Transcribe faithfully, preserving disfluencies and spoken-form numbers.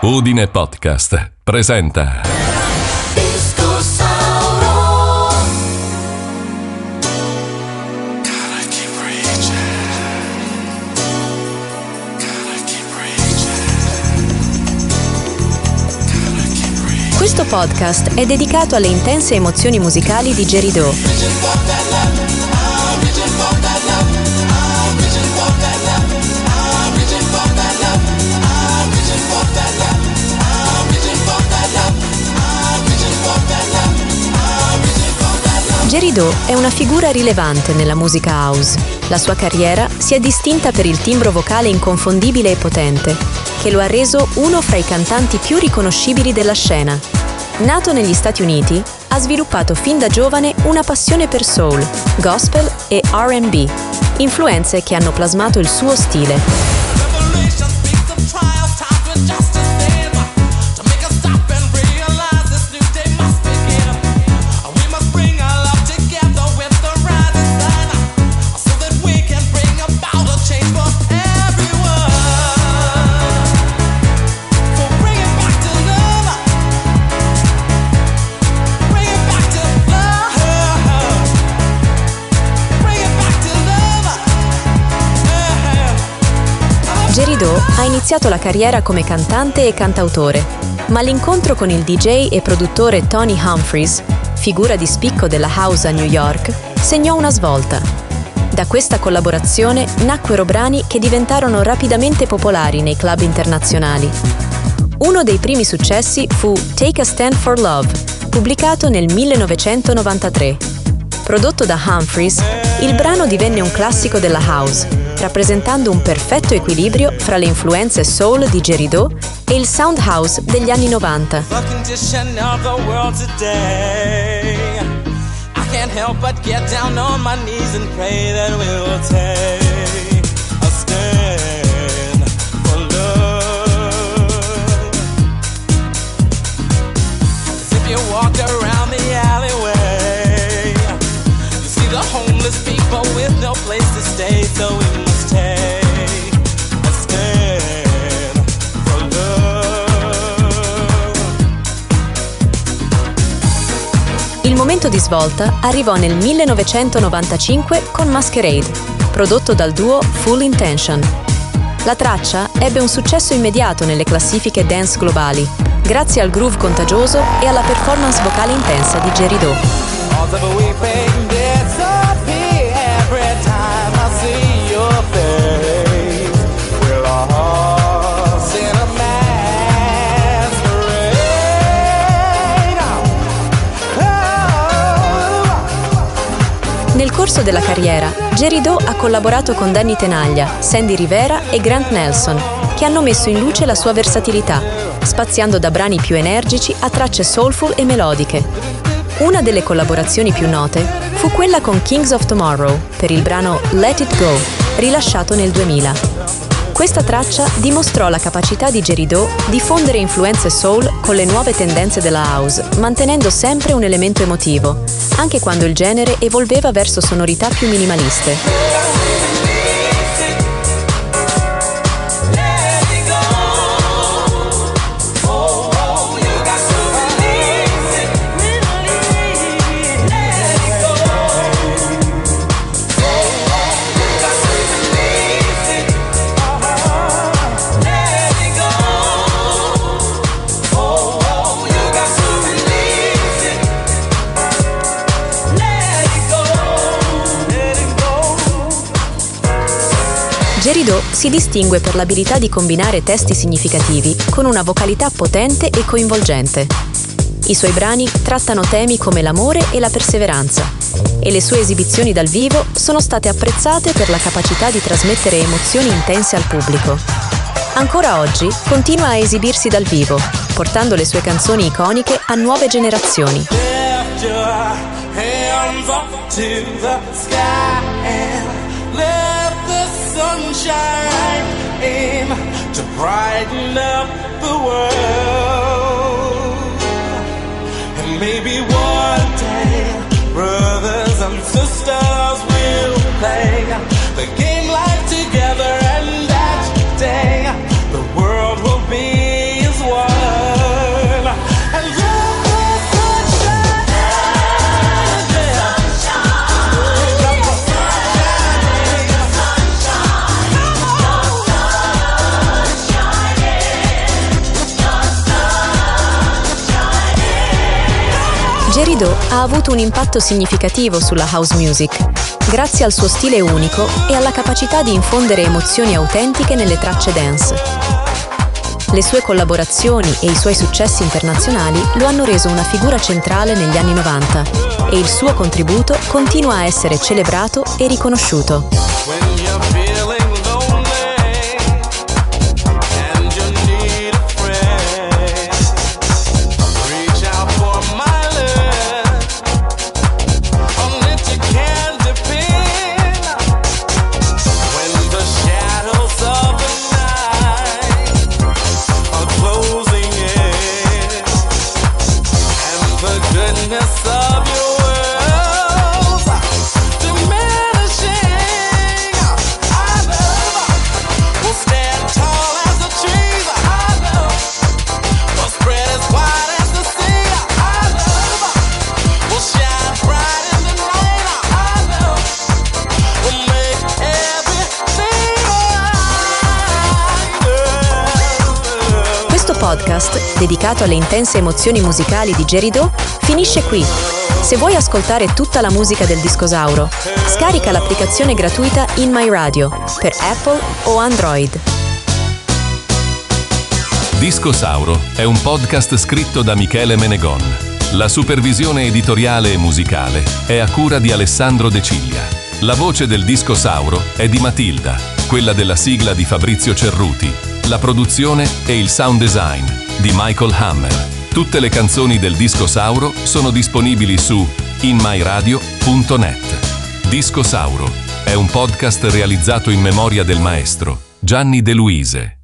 Udine Podcast presenta Questo podcast è dedicato alle intense emozioni musicali di Geridò. Geridò è una figura rilevante nella musica house. La sua carriera si è distinta per il timbro vocale inconfondibile e potente, che lo ha reso uno fra i cantanti più riconoscibili della scena. Nato negli Stati Uniti, ha sviluppato fin da giovane una passione per soul, gospel e R and B, influenze che hanno plasmato il suo stile. Geridò ha iniziato la carriera come cantante e cantautore, ma l'incontro con il D J e produttore Tony Humphries, figura di spicco della house a New York, segnò una svolta. Da questa collaborazione nacquero brani che diventarono rapidamente popolari nei club internazionali. Uno dei primi successi fu Take a Stand for Love, pubblicato nel millenovecentonovantatré. Prodotto da Humphries, il brano divenne un classico della house, rappresentando un perfetto equilibrio fra le influenze soul di Geridò e il sound house degli anni novanta. People with no place to stay, so we must take a stand for love. Il momento di svolta arrivò nel millenovecentonovantacinque con Masquerade, prodotto dal duo Full Intention. La traccia ebbe un successo immediato nelle classifiche dance globali, grazie al groove contagioso e alla performance vocale intensa di Geridò. Nel corso della carriera, Geridò ha collaborato con Danny Tenaglia, Sandy Rivera e Grant Nelson, che hanno messo in luce la sua versatilità, spaziando da brani più energici a tracce soulful e melodiche. Una delle collaborazioni più note fu quella con Kings of Tomorrow per il brano Let It Go, rilasciato nel duemila. Questa traccia dimostrò la capacità di Geridò di fondere influenze soul con le nuove tendenze della house, mantenendo sempre un elemento emotivo, anche quando il genere evolveva verso sonorità più minimaliste. Geridò si distingue per l'abilità di combinare testi significativi con una vocalità potente e coinvolgente. I suoi brani trattano temi come l'amore e la perseveranza, e le sue esibizioni dal vivo sono state apprezzate per la capacità di trasmettere emozioni intense al pubblico. Ancora oggi continua a esibirsi dal vivo, portando le sue canzoni iconiche a nuove generazioni. Sunshine aim to brighten up the world, and maybe one day brothers and sisters will play the game life together, and that day the world will be as one. Didgeridoo ha avuto un impatto significativo sulla house music, grazie al suo stile unico e alla capacità di infondere emozioni autentiche nelle tracce dance. Le sue collaborazioni e i suoi successi internazionali lo hanno reso una figura centrale negli anni novanta e il suo contributo continua a essere celebrato e riconosciuto. Podcast dedicato alle intense emozioni musicali di Didgeridoo finisce qui. Se vuoi ascoltare tutta la musica del Discosauro, scarica l'applicazione gratuita In My Radio per Apple o Android. Discosauro è un podcast scritto da Michele Menegon. La supervisione editoriale e musicale è a cura di Alessandro De Ciglia. La voce del Discosauro è di Matilda, quella della sigla di Fabrizio Cerruti. La produzione e il sound design di Michael Hammer. Tutte le canzoni del Discosauro sono disponibili su in my radio punto net. Discosauro è un podcast realizzato in memoria del maestro Gianni De Luise.